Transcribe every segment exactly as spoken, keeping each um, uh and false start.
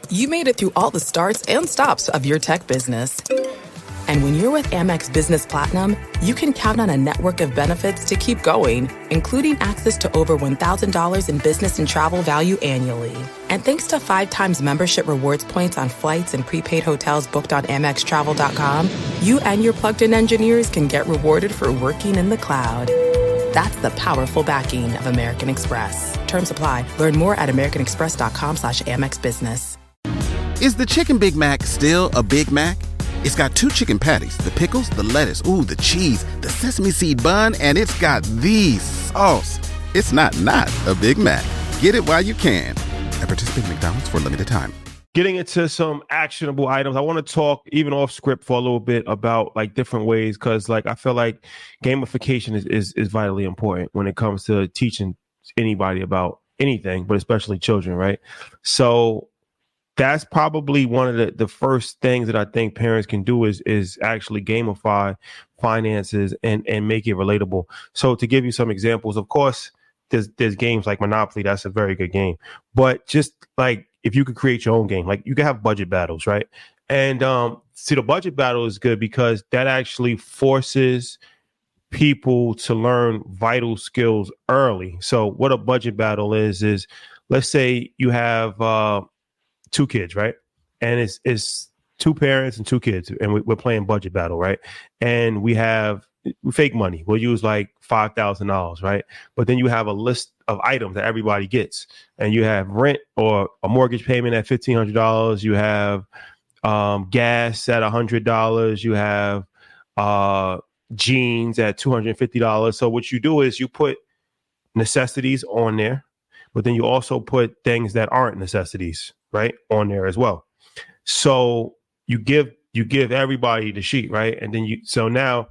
You made it through all the starts and stops of your tech business. And when you're with Amex Business Platinum, you can count on a network of benefits to keep going, including access to over one thousand dollars in business and travel value annually. And thanks to five times membership rewards points on flights and prepaid hotels booked on Amex Travel dot com, you and your plugged-in engineers can get rewarded for working in the cloud. That's the powerful backing of American Express. Terms apply. Learn more at americanexpress.com slash Amex Business. Is the Chicken Big Mac still a Big Mac? It's got two chicken patties, the pickles, the lettuce, ooh, the cheese, the sesame seed bun, and it's got the sauce. It's not not a Big Mac. Get it while you can. At participating McDonald's for a limited time. Getting into some actionable items, I want to talk even off script for a little bit about like different ways, because like I feel like gamification is, is is vitally important when it comes to teaching anybody about anything, but especially children, right? So that's probably one of the, the first things that I think parents can do is is actually gamify finances and, and make it relatable. So to give you some examples, of course, there's there's games like Monopoly. That's a very good game. But just like if you could create your own game, like you can have budget battles, right? And um, see, the budget battle is good because that actually forces people to learn vital skills early. So what a budget battle is, is let's say you have uh, two kids, right? And it's it's two parents and two kids, and we, we're playing budget battle, right? And we have fake money. We'll use like five thousand dollars, right? But then you have a list of items that everybody gets, and you have rent or a mortgage payment at fifteen hundred dollars. You have um, gas at one hundred dollars. You have uh, jeans at two hundred fifty dollars. So what you do is you put necessities on there, but then you also put things that aren't necessities, right, on there as well. So you give you give everybody the sheet, right? And then you so now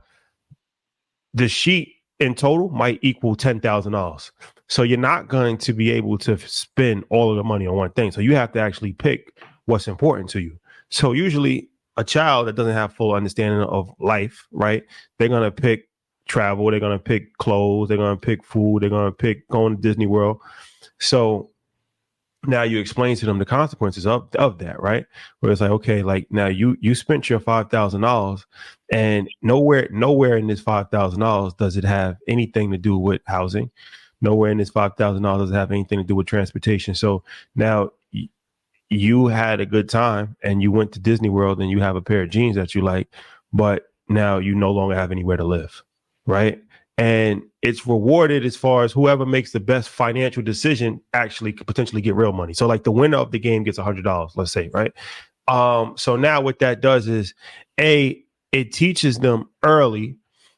the sheet in total might equal ten thousand dollars. So you're not going to be able to spend all of the money on one thing. So you have to actually pick what's important to you. So usually a child that doesn't have full understanding of life, right? They're going to pick travel. They're going to pick clothes. They're going to pick food. They're going to pick going to Disney World. So now you explain to them the consequences of, of that, right? Where it's like, okay, like now you you spent your five thousand dollars and nowhere, nowhere in this five thousand dollars does it have anything to do with housing. Nowhere in this five thousand dollars does it have anything to do with transportation. So now y- you had a good time and you went to Disney World and you have a pair of jeans that you like, but now you no longer have anywhere to live, right? And it's rewarded as far as whoever makes the best financial decision actually could potentially get real money. So like the winner of the game gets one hundred dollars, let's say, right? Um, so now what that does is, A, it teaches them early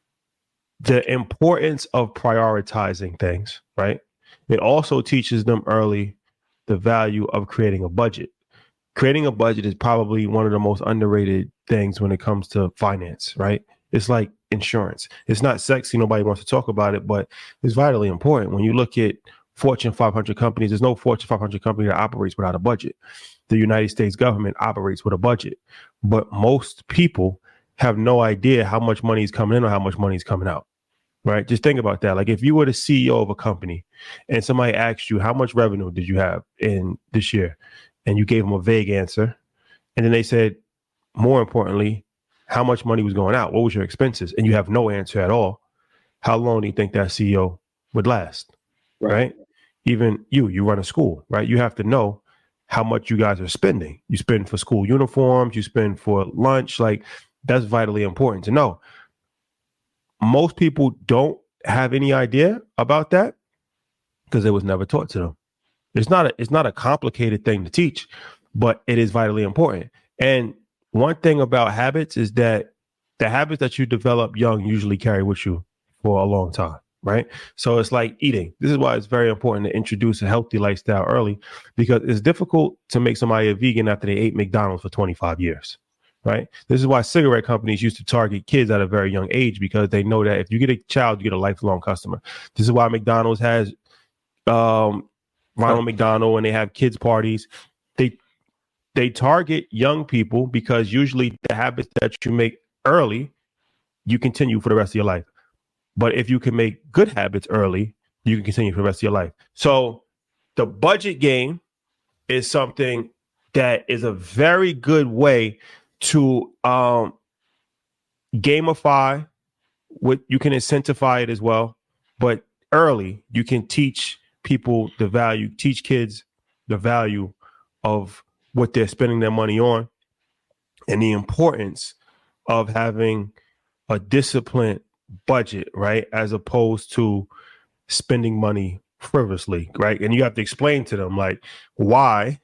the importance of prioritizing things, right? It also teaches them early the value of creating a budget. Creating a budget is probably one of the most underrated things when it comes to finance, right? It's like insurance. It's not sexy. Nobody wants to talk about it, but it's vitally important. When you look at Fortune five hundred companies, there's no Fortune five hundred company that operates without a budget. The United States government operates with a budget, but most people have no idea how much money is coming in or how much money is coming out, right? Just think about that. Like if you were the C E O of a company and somebody asked you, how much revenue did you have in this year? And you gave them a vague answer. And then they said, more importantly, how much money was going out? What was your expenses? And you have no answer at all. How long do you think that C E O would last? Right. right? Even you, you run a school, right? You have to know how much you guys are spending. You spend for school uniforms, you spend for lunch. Like that's vitally important to know. Most people don't have any idea about that because it was never taught to them. It's not a, it's not a complicated thing to teach, but it is vitally important. And one thing about habits is that the habits that you develop young usually carry with you for a long time, right? So it's like eating. This is why it's very important to introduce a healthy lifestyle early, because it's difficult to make somebody a vegan after they ate McDonald's for twenty-five years, right? This is why cigarette companies used to target kids at a very young age, because they know that if you get a child, you get a lifelong customer. This is why McDonald's has um, Ronald McDonald and they have kids parties. They They target young people because usually the habits that you make early, you continue for the rest of your life. But if you can make good habits early, you can continue for the rest of your life. So the budget game is something that is a very good way to um, gamify what you can incentivize it as well. But early, you can teach people the value, teach kids the value of what they're spending their money on and the importance of having a disciplined budget, right? As opposed to spending money frivolously, right? And you have to explain to them, like, why,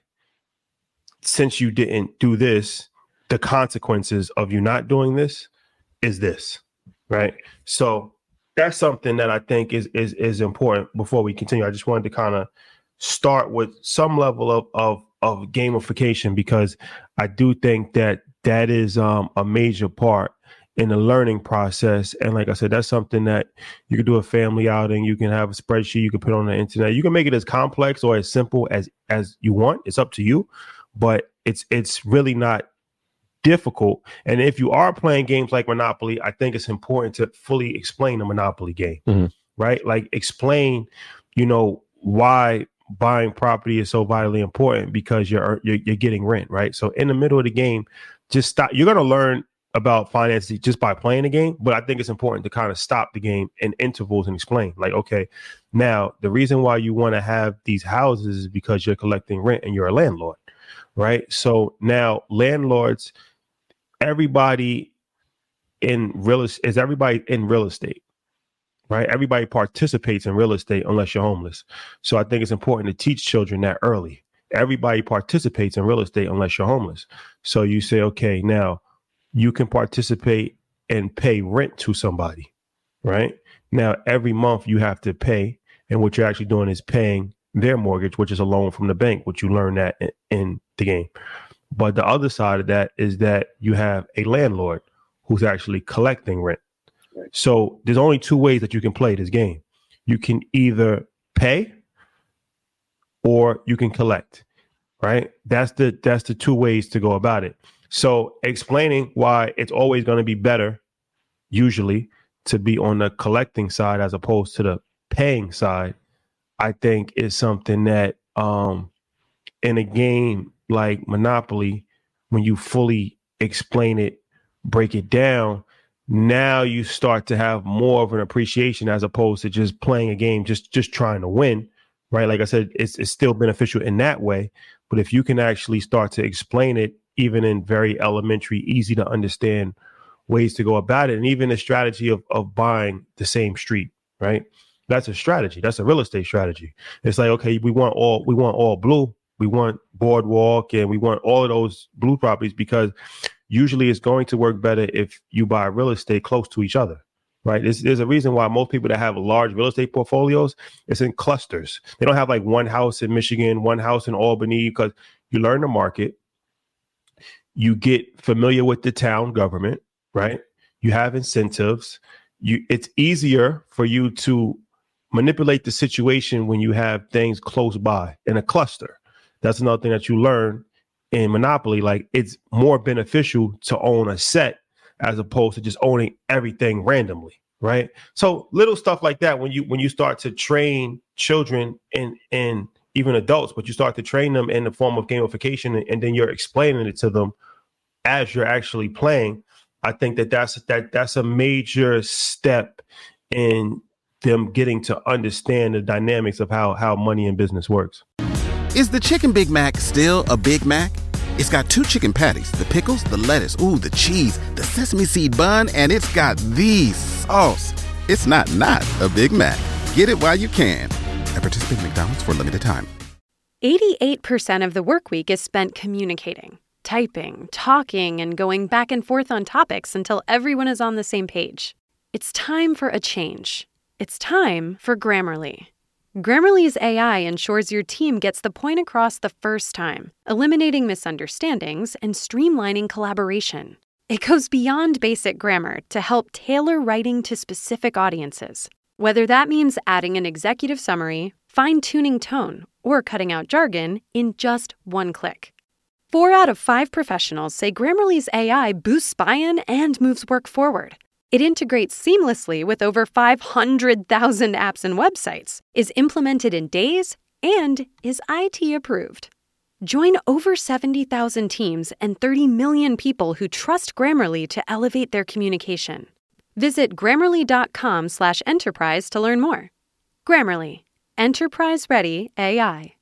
since you didn't do this, the consequences of you not doing this is this, right? So that's something that I think is is is important. Before we continue, I just wanted to kind of start with some level of of of gamification, because I do think that that is um, a major part in the learning process. And like I said, that's something that you can do a family outing. You can have a spreadsheet you can put on the internet. You can make it as complex or as simple as as you want. It's up to you, but it's it's really not difficult. And if you are playing games like Monopoly, I think it's important to fully explain the Monopoly game, mm-hmm. right? Like explain, you know, why buying property is so vitally important, because you're, you're you're getting rent, right? So in the middle of the game, just stop. You're going to learn about finances just by playing the game, but I think it's important to kind of stop the game in intervals and explain, like, okay, now the reason why you want to have these houses is because you're collecting rent and you're a landlord, right? So now landlords, everybody in real is everybody in real estate, right? Everybody participates in real estate unless you're homeless. So I think it's important to teach children that early. Everybody participates in real estate unless you're homeless. So you say, okay, now you can participate and pay rent to somebody, right? Now, every month you have to pay, and what you're actually doing is paying their mortgage, which is a loan from the bank, which you learn that in, in the game. But the other side of that is that you have a landlord who's actually collecting rent. Right. So there's only two ways that you can play this game. You can either pay or you can collect, right? That's the that's the two ways to go about it. So explaining why it's always going to be better, usually, to be on the collecting side as opposed to the paying side, I think is something that um, in a game like Monopoly, when you fully explain it, break it down, now you start to have more of an appreciation as opposed to just playing a game, just just trying to win, right? Like I said, it's, it's still beneficial in that way. But if you can actually start to explain it, even in very elementary, easy to understand ways to go about it, and even the strategy of, of buying the same street, right? That's a strategy. That's a real estate strategy. It's like, okay, we want all we want all blue. We want Boardwalk, and we want all of those blue properties, because usually it's going to work better if you buy real estate close to each other, right? There's, there's a reason why most people that have large real estate portfolios, it's in clusters. They don't have like one house in Michigan, one house in Albany, because you learn the market. You get familiar with the town government, right? You have incentives. You, it's easier for you to manipulate the situation when you have things close by in a cluster. That's another thing that you learn in Monopoly. Like, it's more beneficial to own a set as opposed to just owning everything randomly, right? So little stuff like that, when you when you start to train children and and even adults, but you start to train them in the form of gamification, and, and then you're explaining it to them as you're actually playing. I think that that's that that's a major step in them getting to understand the dynamics of how how money and business works. Is the Chicken Big Mac still a Big Mac? It's got two chicken patties, the pickles, the lettuce, ooh, the cheese, the sesame seed bun, and it's got the sauce. It's not not a Big Mac. Get it while you can. At participating McDonald's for a limited time. eighty-eight percent of the work week is spent communicating, typing, talking, and going back and forth on topics until everyone is on the same page. It's time for a change. It's time for Grammarly. Grammarly's A I ensures your team gets the point across the first time, eliminating misunderstandings and streamlining collaboration. It goes beyond basic grammar to help tailor writing to specific audiences, whether that means adding an executive summary, fine-tuning tone, or cutting out jargon in just one click. Four out of five professionals say Grammarly's A I boosts buy-in and moves work forward. It integrates seamlessly with over five hundred thousand apps and websites, is implemented in days, and is I T approved. Join over seventy thousand teams and thirty million people who trust Grammarly to elevate their communication. Visit grammarly.com slash enterprise to learn more. Grammarly, enterprise-ready A I.